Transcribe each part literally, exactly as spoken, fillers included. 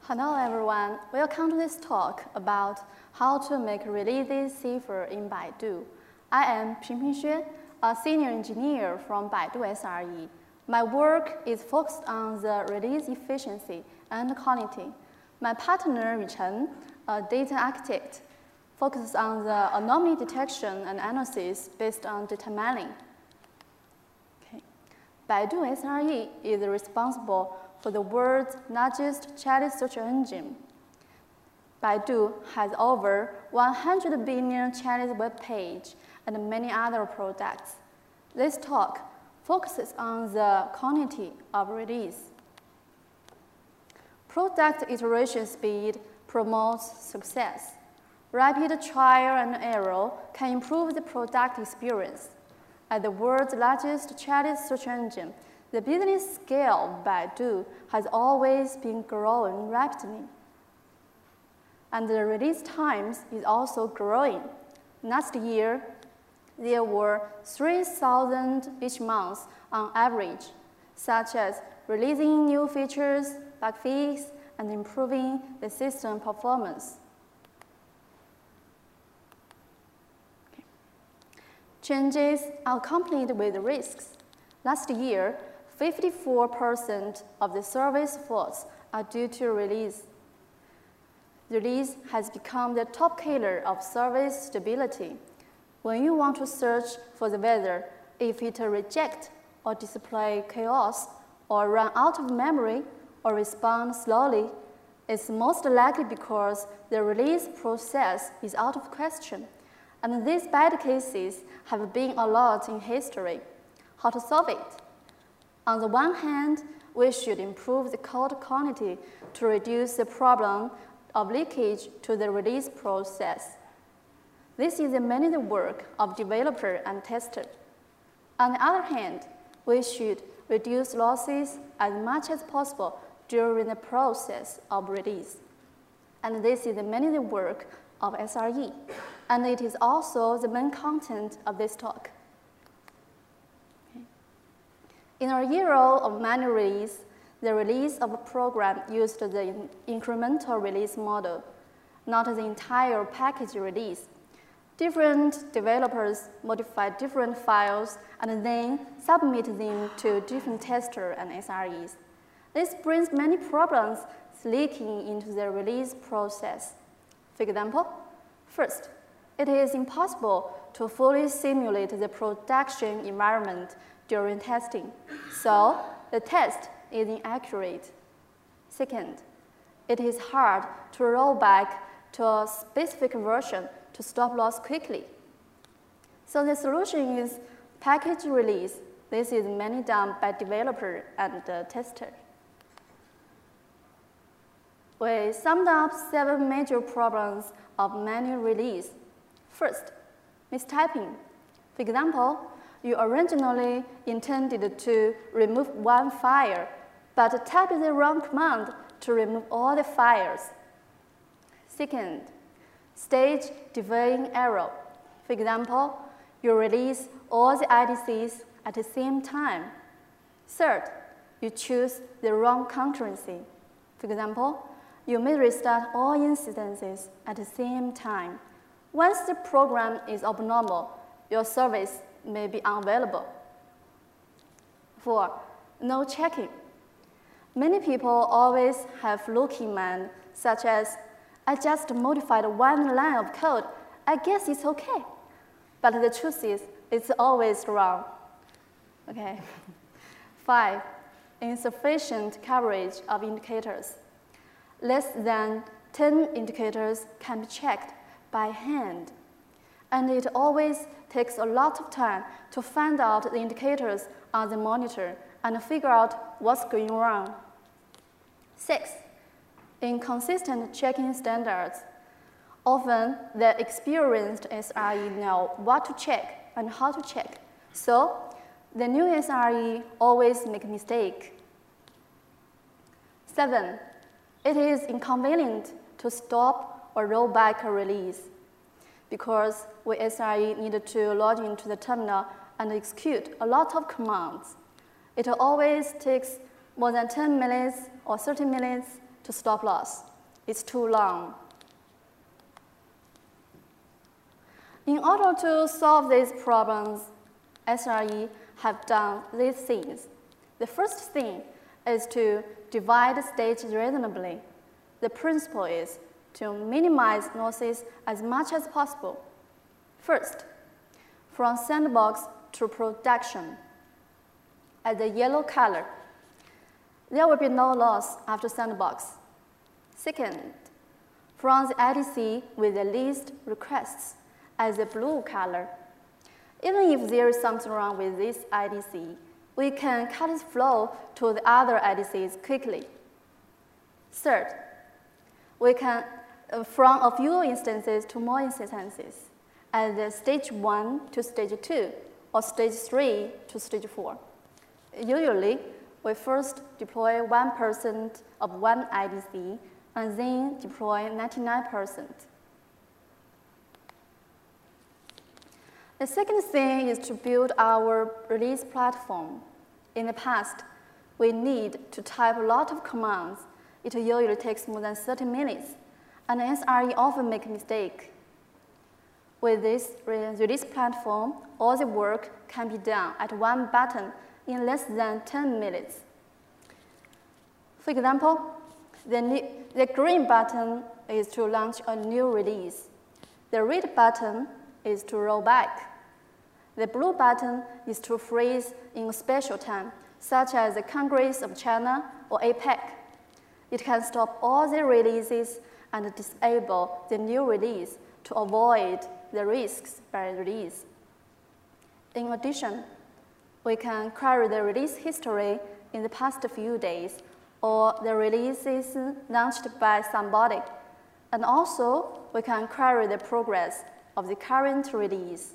Hello everyone, welcome to this talk about how to make releases safer in Baidu. I am Pingping Xue, a senior engineer from Baidu S R E. My work is focused on the release efficiency and quality. My partner, Yuchen, a data architect, focuses on the anomaly detection and analysis based on data mining. Okay. Baidu S R E is responsible for the world's largest Chinese search engine. Baidu has over one hundred billion Chinese web pages and many other products. This talk focuses on the quantity of release. Product iteration speed promotes success. Rapid trial and error can improve the product experience. As the world's largest Chinese search engine, the business scale of Baidu has always been growing rapidly. And the release times is also growing. Last year, there were three thousand each month on average, such as releasing new features, bug fix, and improving the system performance. Okay. Changes are accompanied with risks. Last year, fifty-four percent of the service faults are due to release. Release has become the top killer of service stability. When you want to search for the weather, if it rejects or display chaos or run out of memory or respond slowly, it's most likely because the release process is out of question. And these bad cases have been a lot in history. How to solve it? On the one hand, we should improve the code quality to reduce the problem of leakage to the release process. This is mainly the work of developer and tester. On the other hand, we should reduce losses as much as possible during the process of release. And this is mainly the work of S R E, and it is also the main content of this talk. In our era of manual release, the release of a program used the incremental release model, not the entire package release. Different developers modify different files and then submit them to different testers and S R Es. This brings many problems leaking into the release process. For example, first, it is impossible to fully simulate the production environment during testing, so the test is inaccurate. Second, it is hard to roll back to a specific version to stop loss quickly. So the solution is package release. This is mainly done by developer and the tester. We summed up seven major problems of manual release. First, mistyping. For example, you originally intended to remove one file, but typed the wrong command to remove all the files. Second, stage delaying error. For example, you release all the I D Cs at the same time. Third, you choose the wrong concurrency. For example, you may restart all instances at the same time. Once the program is abnormal, your service may be unavailable. Four, no checking. Many people always have fluky mind, such as, I just modified one line of code, I guess it's okay. But the truth is, it's always wrong. Okay. Five, insufficient coverage of indicators. Less than ten indicators can be checked by hand. And it always takes a lot of time to find out the indicators on the monitor and figure out what's going wrong. Six, inconsistent checking standards. Often, the experienced S R E know what to check and how to check. So, the new S R E always make a mistake. Seven, it is inconvenient to stop or roll back a release, because we S R E need to log into the terminal and execute a lot of commands. It always takes more than ten minutes or thirty minutes to stop loss. It's too long. In order to solve these problems, S R E have done these things. The first thing is to divide stages reasonably. The principle is to minimize losses as much as possible. First, from sandbox to production, at the yellow color, there will be no loss after sandbox. Second, from the I D C with the least requests, as the blue color. Even if there is something wrong with this I D C, we can cut its flow to the other I D Cs quickly. Third, we can, uh, from a few instances to more instances, at the stage one to stage two, or stage three to stage four. Usually, we first deploy one percent of one I D C, and then deploy ninety-nine percent. The second thing is to build our release platform. In the past, we need to type a lot of commands. It usually takes more than thirty minutes, and S R E often make mistakes. With this release platform, all the work can be done at one button in less than ten minutes. For example, the, new, the green button is to launch a new release. The red button is to roll back. The blue button is to freeze in a special time, such as the Congress of China or APEC. It can stop all the releases and disable the new release to avoid the risks by release. In addition, we can query the release history in the past few days or the releases launched by somebody. And also, we can query the progress of the current release.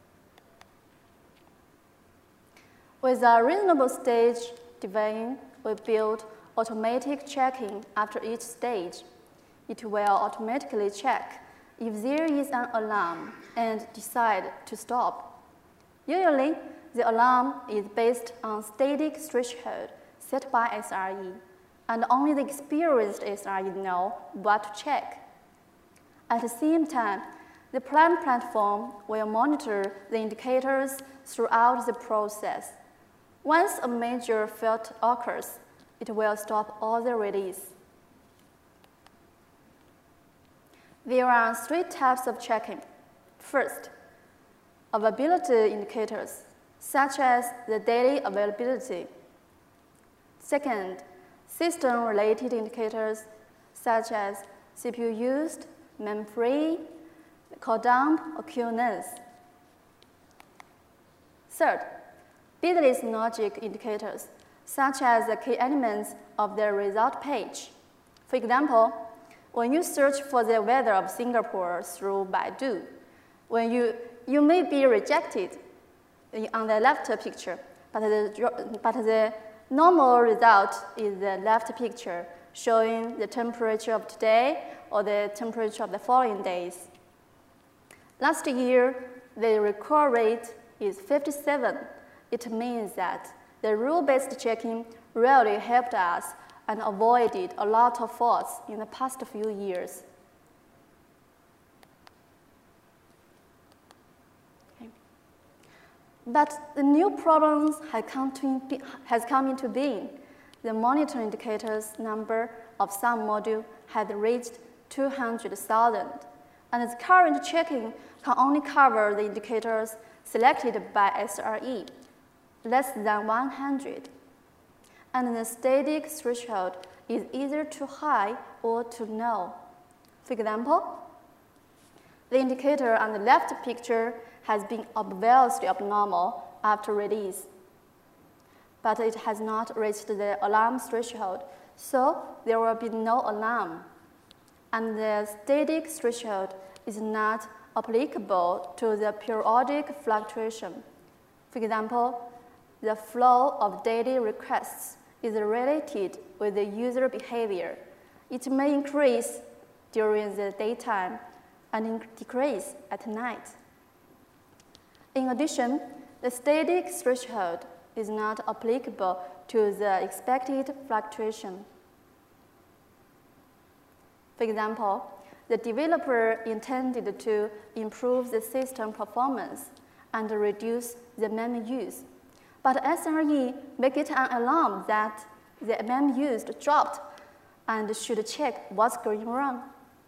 With a reasonable stage division, we build automatic checking after each stage. It will automatically check if there is an alarm and decide to stop. Usually, the alarm is based on static threshold set by S R E, and only the experienced S R E know what to check. At the same time, the plan platform will monitor the indicators throughout the process. Once a major fault occurs, it will stop all the release. There are three types of checking. First, availability indicators, such as the daily availability. Second, system-related indicators, such as C P U used, memory free, call dump, or queue length. Third, business logic indicators, such as the key elements of the result page. For example, when you search for the weather of Singapore through Baidu, when you, you may be rejected on the left picture, but the, but the normal result is the left picture, showing the temperature of today or the temperature of the following days. Last year, the recall rate is fifty-seven. It means that the rule-based checking really helped us and avoided a lot of faults in the past few years. Okay. But the new problems has come, to be, has come into being. The monitor indicators number of some module had reached two hundred thousand, and the current checking can only cover the indicators selected by S R E, less than one hundred. And the static threshold is either too high or too low. For example, the indicator on the left picture has been obviously abnormal after release, but it has not reached the alarm threshold, so there will be no alarm. And the static threshold is not applicable to the periodic fluctuation. For example, the flow of daily requests is related with the user behavior. It may increase during the daytime and decrease at night. In addition, the static threshold is not applicable to the expected fluctuation. For example, the developer intended to improve the system performance and reduce the memory use. But S R E make it an alarm that the memory used dropped and should check what's going wrong.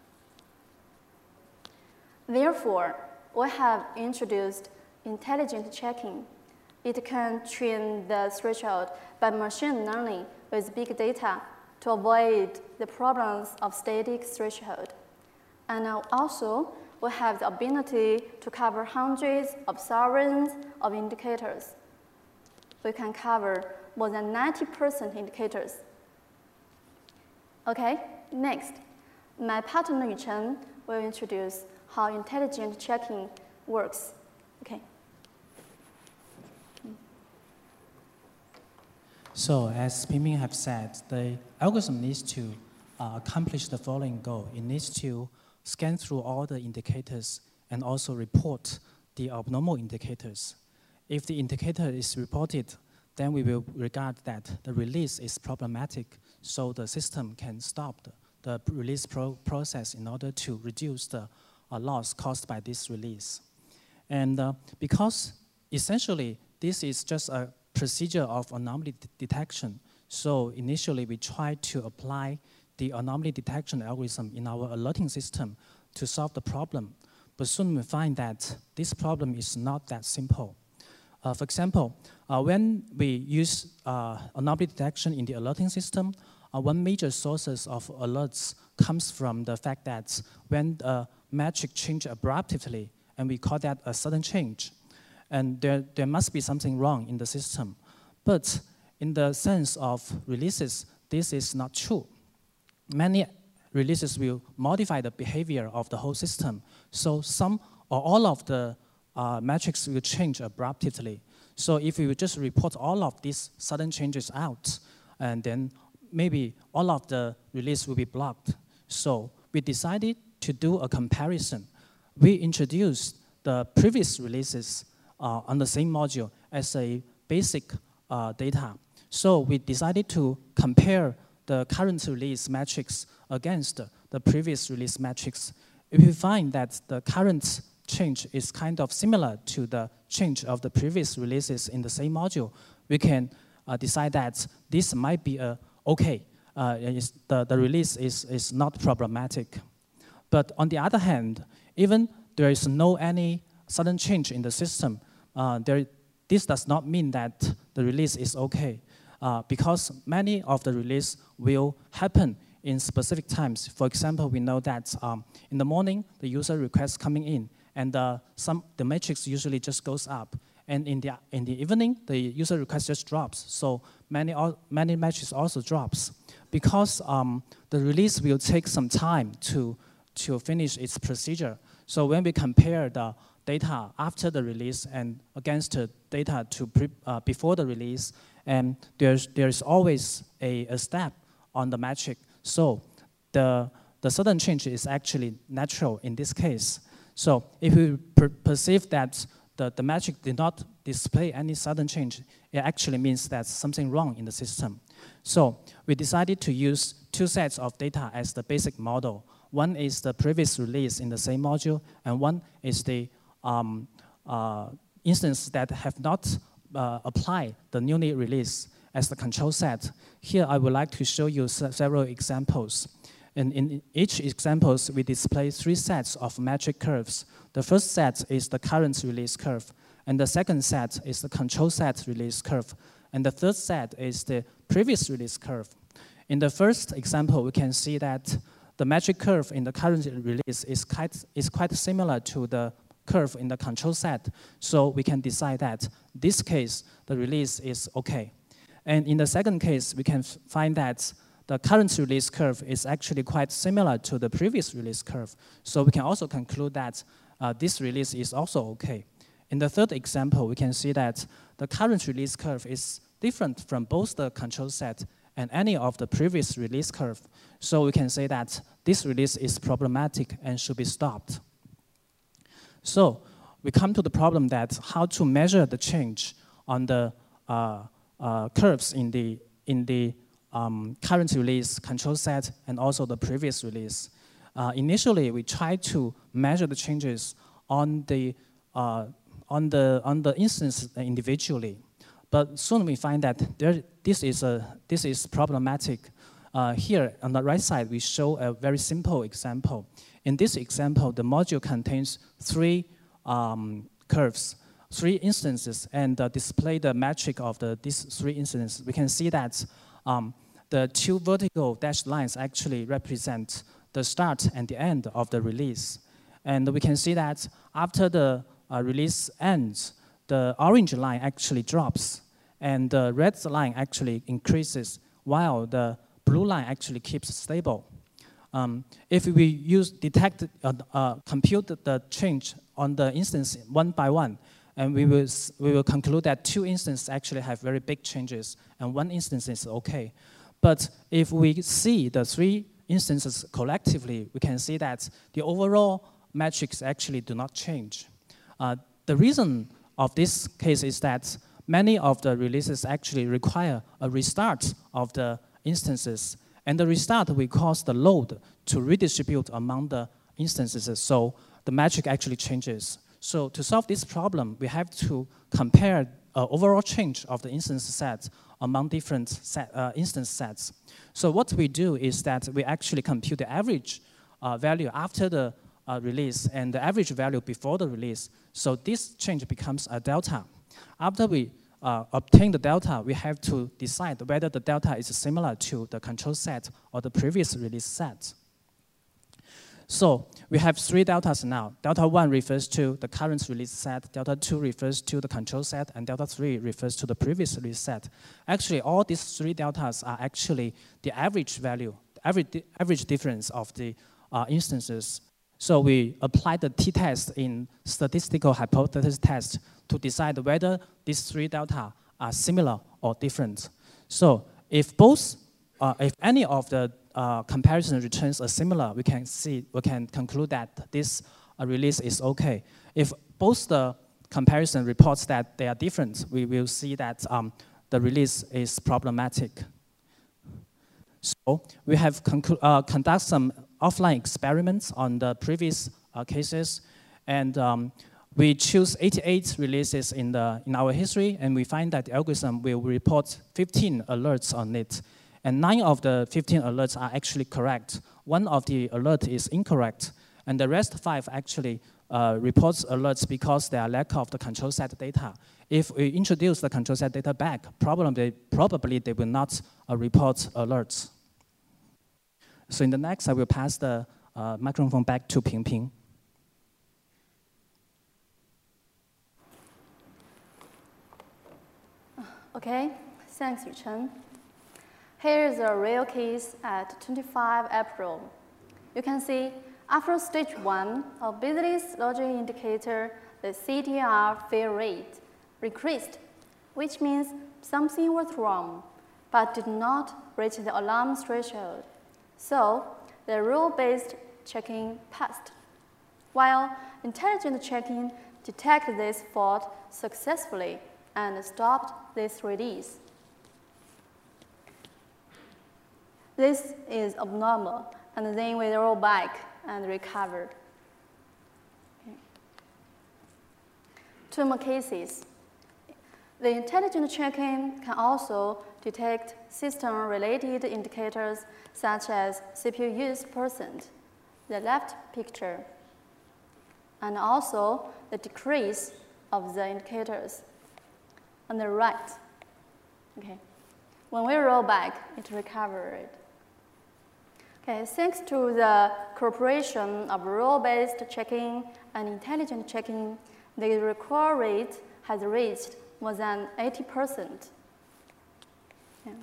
Therefore, we have introduced intelligent checking. It can train the threshold by machine learning with big data to avoid the problems of static threshold. And also, we have the ability to cover hundreds of thousands of indicators. We can cover more than ninety percent indicators. Okay, next, my partner Yuchen will introduce how intelligent checking works. Okay. So as Pingping have said, the algorithm needs to uh, accomplish the following goal. It needs to scan through all the indicators and also report the abnormal indicators. If the indicator is reported, then we will regard that the release is problematic, so the system can stop the, the release pro process in order to reduce the uh, loss caused by this release. And uh, because essentially this is just a procedure of anomaly detection, so initially we try to apply the anomaly detection algorithm in our alerting system to solve the problem. But soon we find that this problem is not that simple. Uh, for example, uh, when we use uh, anomaly detection in the alerting system, uh, one major sources of alerts comes from the fact that when a metric changes abruptly, and we call that a sudden change, and there, there must be something wrong in the system. But in the sense of releases, this is not true. Many releases will modify the behavior of the whole system. So some or all of the uh, metrics will change abruptly. So if we would just report all of these sudden changes out, and then maybe all of the release will be blocked. So we decided to do a comparison. We introduced the previous releases uh, on the same module as a basic uh, data. So we decided to compare the current release metrics against the previous release metrics. If we find that the current change is kind of similar to the change of the previous releases in the same module, we can uh, decide that this might be a okay. Uh, the, the release is, is not problematic. But on the other hand, even there is no any sudden change in the system, uh, there, this does not mean that the release is okay. Uh, because many of the release will happen in specific times. For example, we know that um, in the morning, the user request coming in, and uh, some, the matrix usually just goes up. And in the, in the evening, the user request just drops. So many, many matrices also drops. Because um, the release will take some time to, to finish its procedure. So when we compare the data after the release and against the data to pre, uh, before the release, and there's, there's always a, a step on the metric. So the, the sudden change is actually natural in this case. So if we per perceive that the, the metric did not display any sudden change, it actually means there's something wrong in the system. So we decided to use two sets of data as the basic model. One is the previous release in the same module, and one is the um, uh, instance that have not Uh, apply the newly released as the control set. Here I would like to show you se several examples. And in each example, we display three sets of metric curves. The first set is the current release curve, and the second set is the control set release curve, and the third set is the previous release curve. In the first example, we can see that the metric curve in the current release is quite, is quite similar to the curve in the control set, so we can decide that this case the release is okay. And in the second case, we can find that the current release curve is actually quite similar to the previous release curve, so we can also conclude that uh, this release is also okay. In the third example, we can see that the current release curve is different from both the control set and any of the previous release curve, so we can say that this release is problematic and should be stopped. So we come to the problem that how to measure the change on the uh, uh, curves in the, in the um, current release, control set, and also the previous release. Uh, initially, we tried to measure the changes on the, uh, on the, on the instance individually. But soon we find that there, this, is a, this is problematic. Uh, here, on the right side, we show a very simple example. In this example, the module contains three um, curves, three instances, and uh, display the metric of the, these three instances. We can see that um, the two vertical dashed lines actually represent the start and the end of the release. And we can see that after the uh, release ends, the orange line actually drops, and the red line actually increases, while the blue line actually keeps stable. Um, if we use detect, uh, uh, compute the change on the instance one by one, and we will, we will conclude that two instances actually have very big changes, and one instance is okay. But if we see the three instances collectively, we can see that the overall metrics actually do not change. Uh, the reason of this case is that many of the releases actually require a restart of the instances, and the restart will cause the load to redistribute among the instances, so the metric actually changes. So to solve this problem, we have to compare uh, overall change of the instance sets among different set, uh, instance sets. So what we do is that we actually compute the average uh, value after the uh, release and the average value before the release. So this change becomes a delta. After we uh, obtain the delta, we have to decide whether the delta is similar to the control set or the previous release set. So we have three deltas now. Delta one refers to the current release set, delta two refers to the control set, and delta three refers to the previous release set. Actually, all these three deltas are actually the average value, the average, average difference of the uh, instances. So we apply the t-test in statistical hypothesis test to decide whether these three delta are similar or different. So if both, uh, if any of the uh, comparison returns are similar, we can see, we can conclude that this uh, release is okay. If both the comparison reports that they are different, we will see that um, the release is problematic. So we have uh, conducted some offline experiments on the previous uh, cases, and um, we choose eighty-eight releases in, the, in our history, and we find that the algorithm will report fifteen alerts on it. And nine of the fifteen alerts are actually correct. One of the alerts is incorrect, and the rest five actually uh, reports alerts because they are lack of the control set data. If we introduce the control set data back, probably, probably they will not uh, report alerts. So in the next, I will pass the uh, microphone back to Pingping. Okay, thanks, Yuchen. Here is a real case at twenty-fifth April. You can see after stage one of business logic indicator, the C T R fail rate increased, which means something was wrong, but did not reach the alarm threshold. So the rule-based checking passed, while intelligent checking detected this fault successfully and stopped this release. This is abnormal, and then we roll back and recover. Okay. Two more cases. The intelligent checking can also detect system-related indicators such as C P U use percent, the left picture, and also the decrease of the indicators on the right. Okay. When we roll back, it recovered. Okay, thanks to the cooperation of rule-based checking and intelligent checking, the recall rate has reached more than eighty percent. Yeah.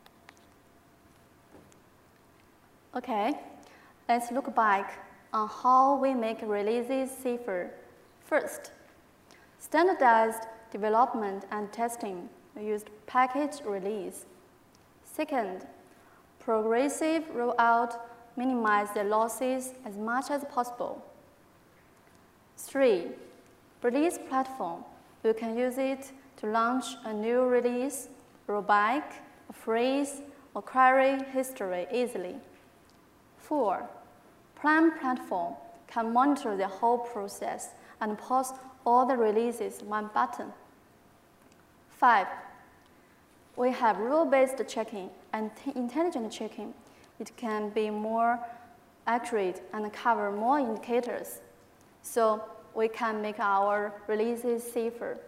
Okay, let's look back on how we make releases safer. First, standardized development and testing. We used package release. Second, progressive rollout, minimize the losses as much as possible. Three, release platform. You can use it to launch a new release, roll back, freeze, or query history easily. Four, Plan Platform can monitor the whole process and post all the releases in one button. Five, we have rule-based checking and intelligent checking. It can be more accurate and cover more indicators, so we can make our releases safer.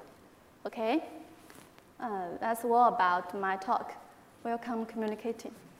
Okay, uh, that's all about my talk. Welcome communicating.